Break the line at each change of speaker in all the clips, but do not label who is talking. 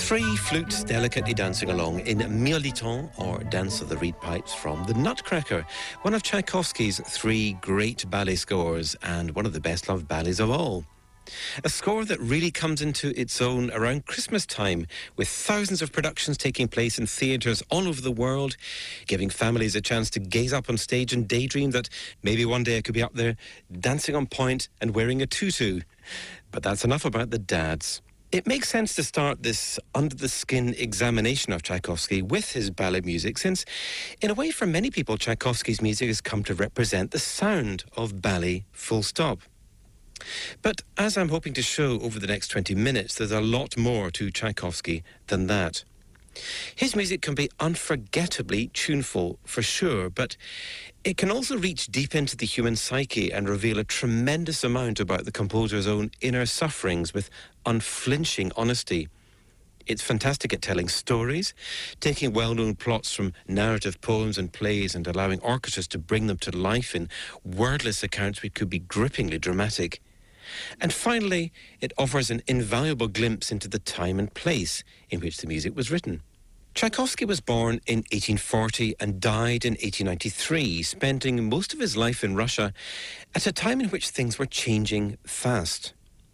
Three flutes delicately dancing along in Mirliton, or Dance of the Reed Pipes, from The Nutcracker, one of Tchaikovsky's three great ballet scores and one of the best-loved ballets of all. A score that really comes into its own around Christmas time, with thousands of productions taking place in theatres all over the world, giving families a chance to gaze up on stage and daydream that maybe one day I could be up there dancing on point and wearing a tutu. But that's enough about the dads. It makes sense to start this under-the-skin examination of Tchaikovsky with his ballet music, since, in a way, for many people, Tchaikovsky's music has come to represent the sound of ballet, full stop. But as I'm hoping to show over the next 20 minutes, there's a lot more to Tchaikovsky than that. His music can be unforgettably tuneful, for sure, but it can also reach deep into the human psyche and reveal a tremendous amount about the composer's own inner sufferings with unflinching honesty. It's fantastic at telling stories, taking well-known plots from narrative poems and plays and allowing orchestras to bring them to life in wordless accounts which could be grippingly dramatic. And finally, it offers an invaluable glimpse into the time and place in which the music was written. Tchaikovsky was born in 1840 and died in 1893, spending most of his life in Russia at a time in which things were changing fast.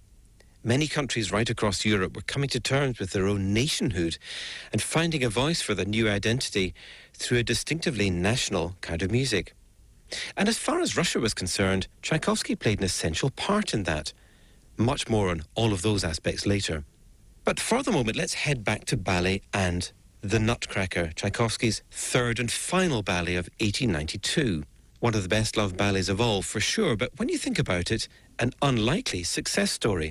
Many countries right across Europe were coming to terms with their own nationhood and finding a voice for their new identity through a distinctively national kind of music. And as far as Russia was concerned, Tchaikovsky played an essential part in that. Much more on all of those aspects later. But for the moment, let's head back to ballet and The Nutcracker, Tchaikovsky's third and final ballet of 1892. One of the best-loved ballets of all, for sure, but when you think about it, an unlikely success story.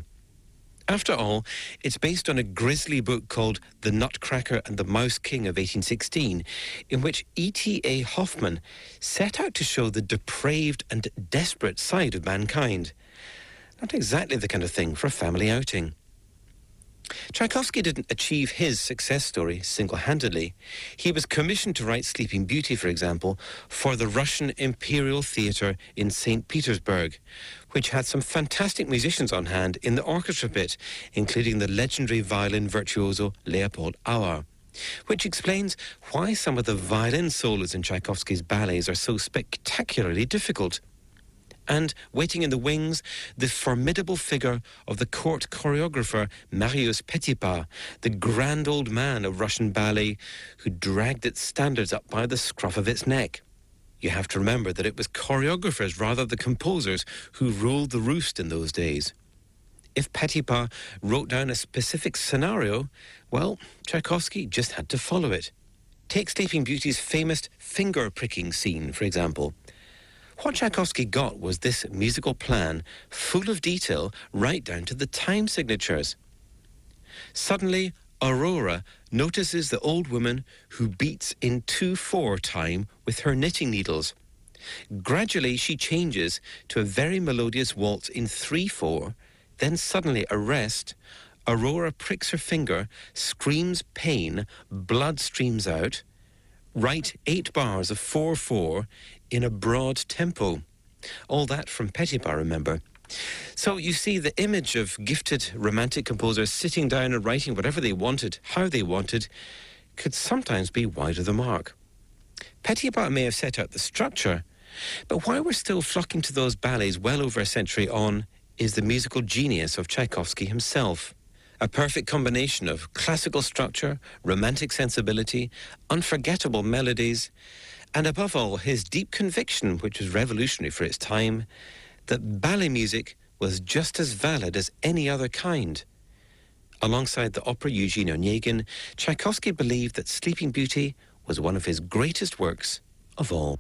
After all, it's based on a grisly book called The Nutcracker and the Mouse King of 1816, in which E.T.A. Hoffmann set out to show the depraved and desperate side of mankind. Not exactly the kind of thing for a family outing. Tchaikovsky didn't achieve his success story single-handedly. He was commissioned to write Sleeping Beauty, for example, for the Russian Imperial Theatre in St. Petersburg, which had some fantastic musicians on hand in the orchestra pit, including the legendary violin virtuoso Leopold Auer, which explains why some of the violin solos in Tchaikovsky's ballets are so spectacularly difficult. And waiting in the wings, the formidable figure of the court choreographer Marius Petipa, the grand old man of Russian ballet who dragged its standards up by the scruff of its neck. You have to remember that it was choreographers rather than composers who ruled the roost in those days. If Petipa wrote down a specific scenario, well, Tchaikovsky just had to follow it. Take Sleeping Beauty's famous finger-pricking scene, for example. What Tchaikovsky got was this musical plan, full of detail, right down to the time signatures. Suddenly, Aurora notices the old woman who beats in 2/4 time with her knitting needles. Gradually, she changes to a very melodious waltz in 3/4, then suddenly a rest. Aurora pricks her finger, screams pain, blood streams out. Write 8 bars of 4/4 in a broad tempo. All that from Petipa, remember. So you see, the image of gifted romantic composers sitting down and writing whatever they wanted, how they wanted, could sometimes be wide of the mark. Petipa may have set out the structure, but why we're still flocking to those ballets well over a century on is the musical genius of Tchaikovsky himself. A perfect combination of classical structure, romantic sensibility, unforgettable melodies, and above all, his deep conviction, which was revolutionary for its time, that ballet music was just as valid as any other kind. Alongside the opera Eugene Onegin, Tchaikovsky believed that Sleeping Beauty was one of his greatest works of all.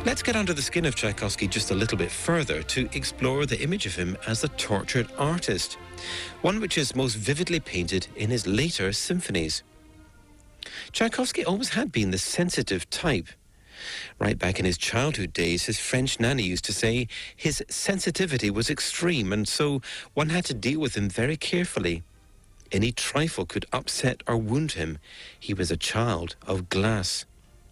Let's get under the skin of Tchaikovsky just a little bit further to explore the image of him as a tortured artist, one which is most vividly painted in his later symphonies. Tchaikovsky always had been the sensitive type. Right back in his childhood days, his French nanny used to say his sensitivity was extreme, and so one had to deal with him very carefully. Any trifle could upset or wound him. He was a child of glass.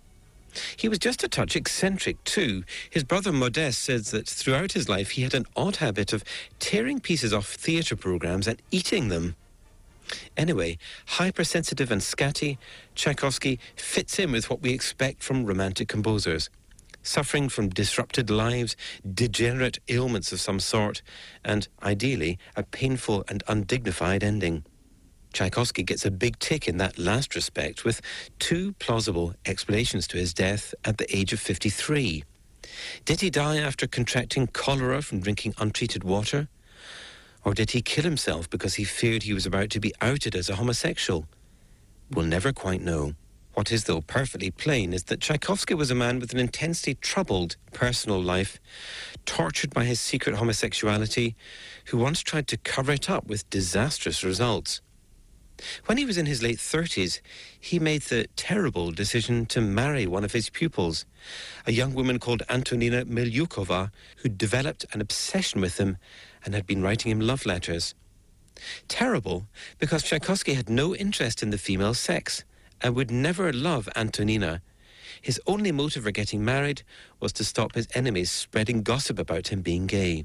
He was just a touch eccentric too. His brother Modeste says that throughout his life he had an odd habit of tearing pieces off theatre programmes and eating them. Anyway, hypersensitive and scatty, Tchaikovsky fits in with what we expect from romantic composers. Suffering from disrupted lives, degenerate ailments of some sort, and, ideally, a painful and undignified ending. Tchaikovsky gets a big tick in that last respect with two plausible explanations to his death at the age of 53. Did he die after contracting cholera from drinking untreated water? Or did he kill himself because he feared he was about to be outed as a homosexual? We'll never quite know. What is, though, perfectly plain is that Tchaikovsky was a man with an intensely troubled personal life, tortured by his secret homosexuality, who once tried to cover it up with disastrous results. When he was in his late 30s, he made the terrible decision to marry one of his pupils, a young woman called Antonina Milyukova, who developed an obsession with him and had been writing him love letters. Terrible because Tchaikovsky had no interest in the female sex and would never love Antonina. His only motive for getting married was to stop his enemies spreading gossip about him being gay.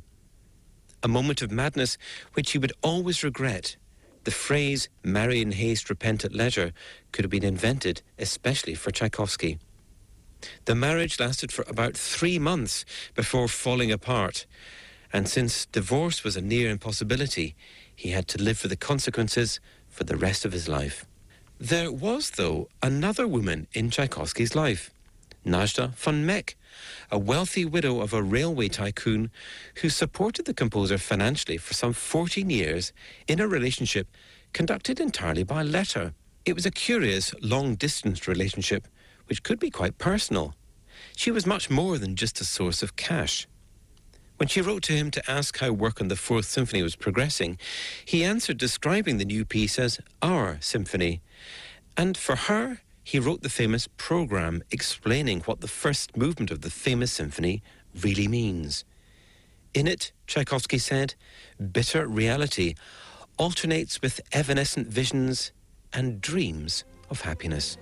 A moment of madness which he would always regret. The phrase, marry in haste, repent at leisure, could have been invented especially for Tchaikovsky. The marriage lasted for about 3 months before falling apart, and since divorce was a near impossibility, he had to live with the consequences for the rest of his life. There was, though, another woman in Tchaikovsky's life, Najda von Meck, a wealthy widow of a railway tycoon who supported the composer financially for some 14 years in a relationship conducted entirely by letter. It was a curious, long-distance relationship which could be quite personal. She was much more than just a source of cash. When she wrote to him to ask how work on the Fourth Symphony was progressing, he answered describing the new piece as our symphony. And for her, he wrote the famous program explaining what the first movement of the famous symphony really means. In it, Tchaikovsky said, bitter reality alternates with evanescent visions and dreams of happiness.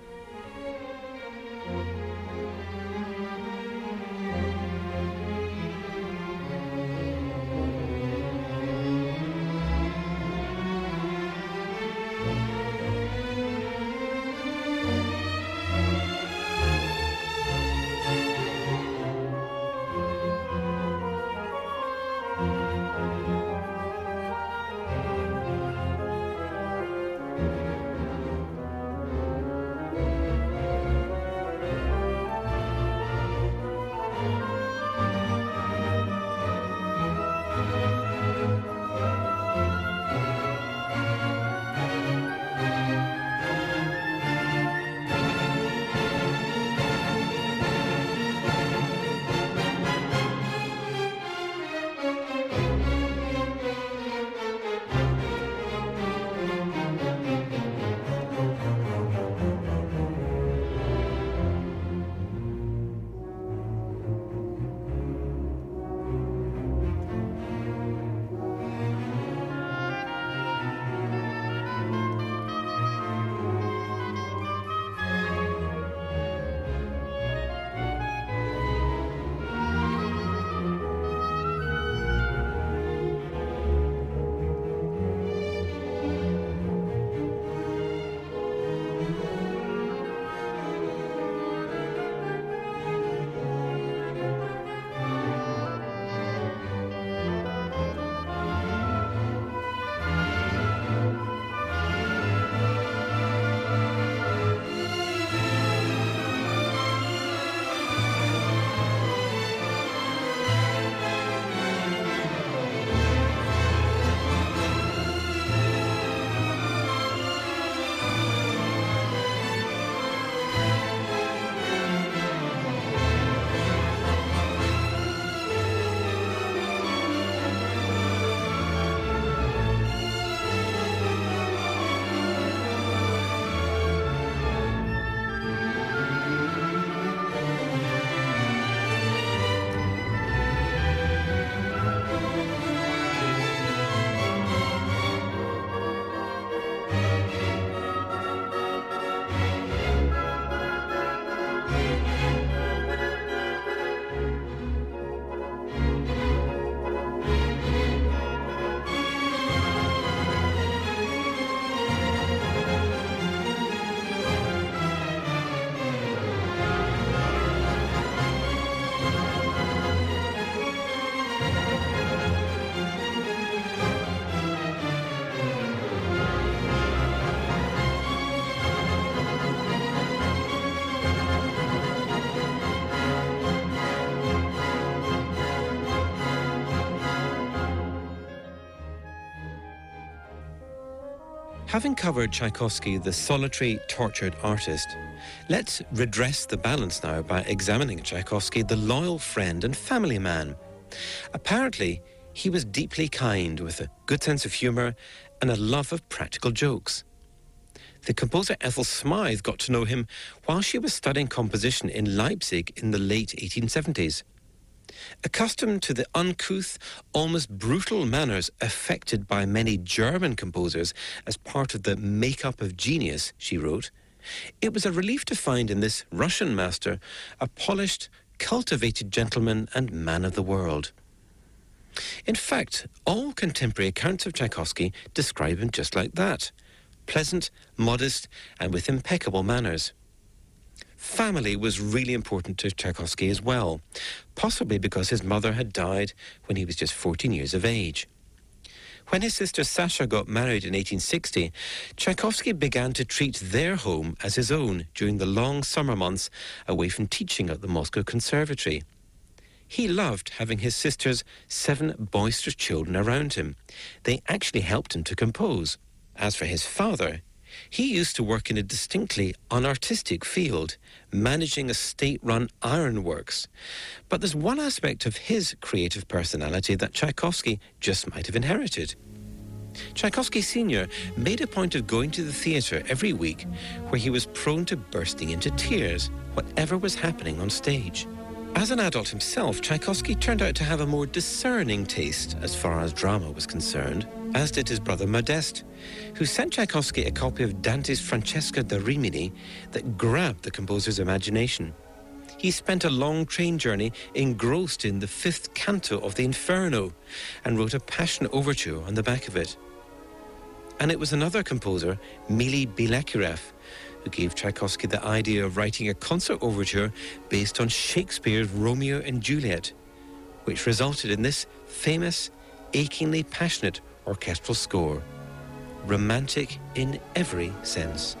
Having covered Tchaikovsky, the solitary, tortured artist, let's redress the balance now by examining Tchaikovsky, the loyal friend and family man. Apparently, he was deeply kind, with a good sense of humour and a love of practical jokes. The composer Ethel Smythe got to know him while she was studying composition in Leipzig in the late 1870s. Accustomed to the uncouth, almost brutal manners affected by many German composers as part of the makeup of genius, she wrote, it was a relief to find in this Russian master a polished, cultivated gentleman and man of the world. In fact, all contemporary accounts of Tchaikovsky describe him just like that: pleasant, modest, and with impeccable manners. Family was really important to Tchaikovsky as well, possibly because his mother had died when he was just 14 years of age. When his sister Sasha got married in 1860, Tchaikovsky began to treat their home as his own during the long summer months away from teaching at the Moscow Conservatory. He loved having his sister's 7 boisterous children around him. They actually helped him to compose. As for his father, he used to work in a distinctly unartistic field, managing a state-run ironworks. But there's one aspect of his creative personality that Tchaikovsky just might have inherited. Tchaikovsky Sr. made a point of going to the theatre every week, where he was prone to bursting into tears, whatever was happening on stage. As an adult himself, Tchaikovsky turned out to have a more discerning taste as far as drama was concerned, as did his brother Modeste, who sent Tchaikovsky a copy of Dante's Francesca da Rimini that grabbed the composer's imagination. He spent a long train journey engrossed in the 5th canto of the Inferno and wrote a passionate overture on the back of it. And it was another composer, Mily Bilakirev, who gave Tchaikovsky the idea of writing a concert overture based on Shakespeare's Romeo and Juliet, which resulted in this famous, achingly passionate orchestral score, romantic in every sense.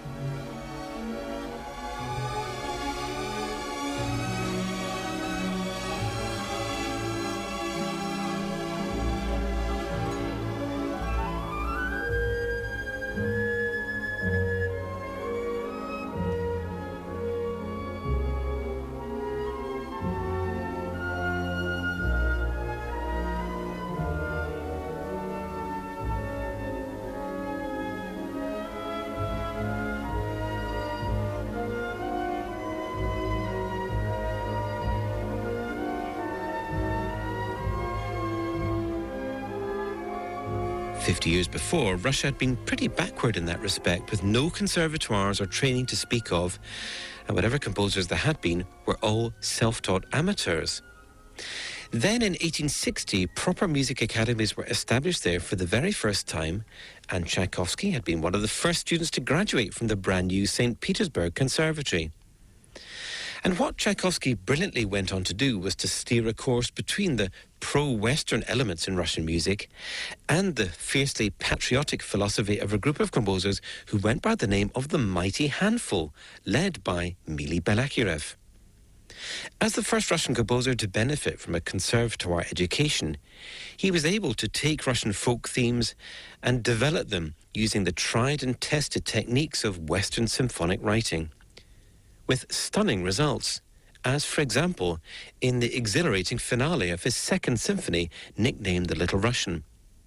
"50 years before, Russia had been pretty backward in that respect, with no conservatoires or training to speak of, and whatever composers there had been were all self-taught amateurs. Then in 1860, proper music academies were established there for the very first time, and Tchaikovsky had been one of the first students to graduate from the brand new St. Petersburg Conservatory. And what Tchaikovsky brilliantly went on to do was to steer a course between the pro-Western elements in Russian music and the fiercely patriotic philosophy of a group of composers who went by the name of the Mighty Handful, led by Mily Bilakirev. As the first Russian composer to benefit from a conservatoire education, he was able to take Russian folk themes and develop them using the tried and tested techniques of Western symphonic writing, with stunning results, as, for example, in the exhilarating finale of his Second Symphony, nicknamed The Little Russian.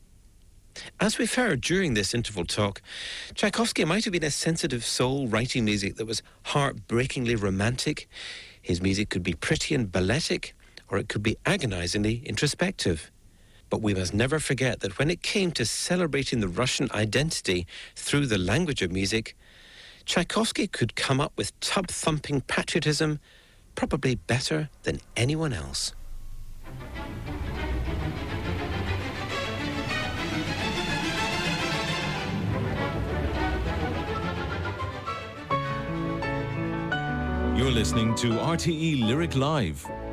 As we've heard during this interval talk, Tchaikovsky might have been a sensitive soul writing music that was heartbreakingly romantic. His music could be pretty and balletic, or it could be agonizingly introspective. But we must never forget that when it came to celebrating the Russian identity through the language of music, Tchaikovsky could come up with tub-thumping patriotism probably better than anyone else.
You're listening to RTE Lyric Live.